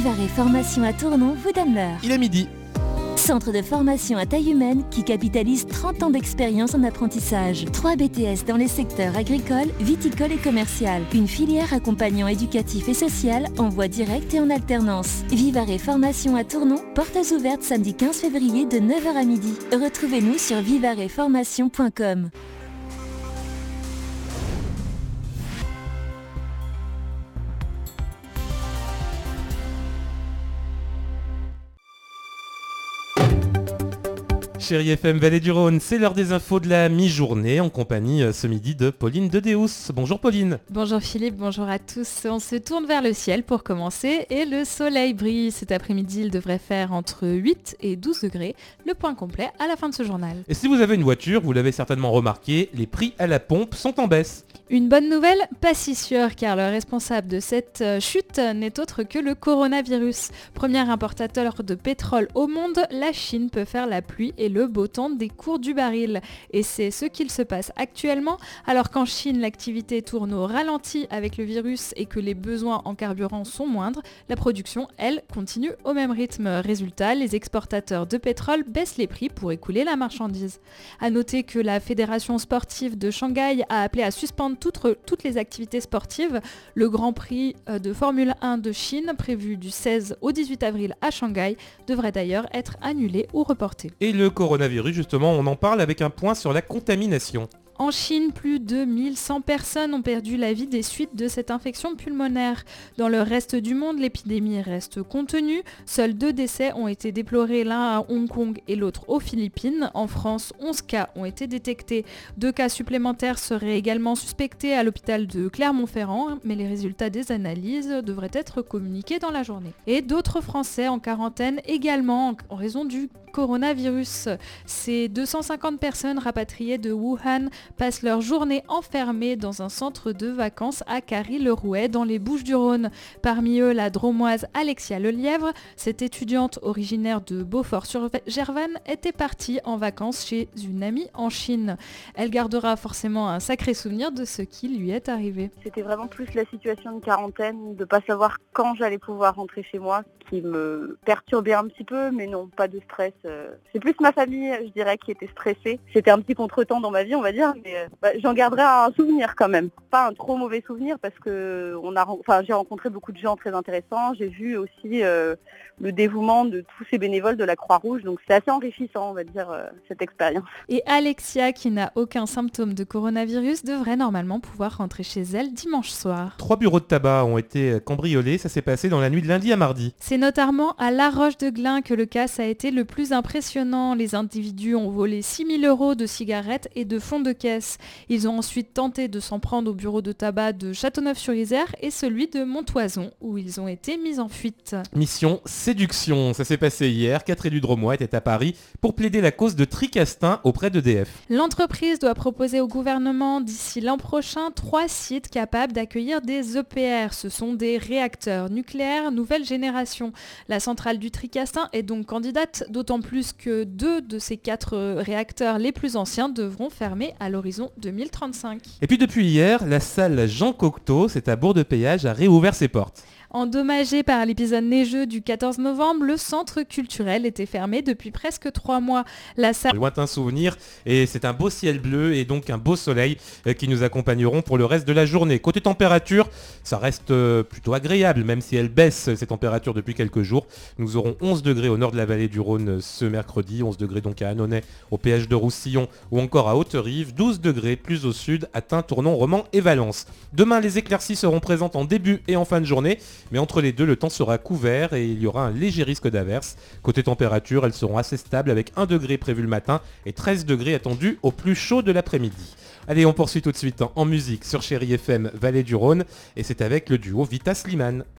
Vivarais Formation à Tournon vous donne l'heure. Il est midi. Centre de formation à taille humaine qui capitalise 30 ans d'expérience en apprentissage. 3 BTS dans les secteurs agricole, viticole et commercial. Une filière accompagnant éducatif et social en voie directe et en alternance. Vivarais Formation à Tournon, portes ouvertes samedi 15 février de 9h à midi. Retrouvez-nous sur vivaresformation.com. Chérie FM Vallée du Rhône, c'est l'heure des infos de la mi-journée en compagnie ce midi de Pauline Dedeus. Bonjour Pauline. Bonjour Philippe, bonjour à tous. On se tourne vers le ciel pour commencer et le soleil brille. Cet après-midi, il devrait faire entre 8 et 12 degrés. Le point complet à la fin de ce journal. Et si vous avez une voiture, vous l'avez certainement remarqué, les prix à la pompe sont en baisse. Une bonne nouvelle, pas si sûre, car le responsable de cette chute n'est autre que le coronavirus. Premier importateur de pétrole au monde, la Chine peut faire la pluie et le beau temps des cours du baril. Et c'est ce qu'il se passe actuellement, alors qu'en Chine, l'activité tourne au ralenti avec le virus et que les besoins en carburant sont moindres, la production, elle, continue au même rythme. Résultat, les exportateurs de pétrole baissent les prix pour écouler la marchandise. A noter que la Fédération sportive de Shanghai a appelé à suspendre toutes les activités sportives. Le Grand Prix de Formule 1 de Chine, prévu du 16 au 18 avril à Shanghai, devrait d'ailleurs être annulé ou reporté. Et le coronavirus, justement, on en parle avec un point sur la contamination. En Chine, plus de 1100 personnes ont perdu la vie des suites de cette infection pulmonaire. Dans le reste du monde, l'épidémie reste contenue. Seuls 2 décès ont été déplorés, l'un à Hong Kong et l'autre aux Philippines. En France, 11 cas ont été détectés. 2 cas supplémentaires seraient également suspectés à l'hôpital de Clermont-Ferrand, mais les résultats des analyses devraient être communiqués dans la journée. Et d'autres Français en quarantaine également en raison du coronavirus. Ces 250 personnes rapatriées de Wuhan passent leur journée enfermées dans un centre de vacances à Carry-le-Rouet dans les Bouches-du-Rhône. Parmi eux, la Dromoise Alexia Lelièvre, cette étudiante originaire de Beaufort-sur-Gervanne, était partie en vacances chez une amie en Chine. Elle gardera forcément un sacré souvenir de ce qui lui est arrivé. C'était vraiment plus la situation de quarantaine, de ne pas savoir quand j'allais pouvoir rentrer chez moi, qui me perturbait un petit peu, mais non, pas de stress. C'est plus ma famille, je dirais, qui était stressée. C'était un petit contretemps dans ma vie, on va dire, mais j'en garderai un souvenir quand même. Pas un trop mauvais souvenir parce que j'ai rencontré beaucoup de gens très intéressants. J'ai vu aussi le dévouement de tous ces bénévoles de la Croix-Rouge. Donc c'est assez enrichissant, on va dire, cette expérience. Et Alexia, qui n'a aucun symptôme de coronavirus, devrait normalement pouvoir rentrer chez elle dimanche soir. 3 bureaux de tabac ont été cambriolés, ça s'est passé dans la nuit de lundi à mardi. C'est notamment à La Roche-de-Glin que le casse a été le plus impressionnant. Les individus ont volé 6 000 € de cigarettes et de fonds de caisse. Ils ont ensuite tenté de s'en prendre au bureau de tabac de Châteauneuf-sur-Isère et celui de Montoison, où ils ont été mis en fuite. Mission séduction, ça s'est passé hier. 4 élus drômois étaient à Paris pour plaider la cause de Tricastin auprès d'EDF. L'entreprise doit proposer au gouvernement d'ici l'an prochain 3 sites capables d'accueillir des EPR. Ce sont des réacteurs nucléaires nouvelle génération. La centrale du Tricastin est donc candidate, d'autant plus que 2 de ces 4 réacteurs les plus anciens devront fermer à l'horizon 2035. Et puis depuis hier, la salle Jean Cocteau, c'est à Bourg-de-Péage, a réouvert ses portes. Endommagé par l'épisode neigeux du 14 novembre, le centre culturel était fermé depuis presque 3 mois. La salle... Lointain souvenir, et c'est un beau ciel bleu et donc un beau soleil qui nous accompagneront pour le reste de la journée. Côté température, ça reste plutôt agréable, même si elle baisse ces températures depuis quelques jours. Nous aurons 11 degrés au nord de la vallée du Rhône ce mercredi, 11 degrés donc à Annonay, au péage de Roussillon ou encore à Haute-Rive, 12 degrés plus au sud à Tain, Tournon, Romans et Valence. Demain, les éclaircies seront présentes en début et en fin de journée. Mais entre les deux, le temps sera couvert et il y aura un léger risque d'averse. Côté température, elles seront assez stables avec 1 degré prévu le matin et 13 degrés attendus au plus chaud de l'après-midi. Allez, on poursuit tout de suite en musique sur Chérie FM Vallée du Rhône et c'est avec le duo Vita Slimane.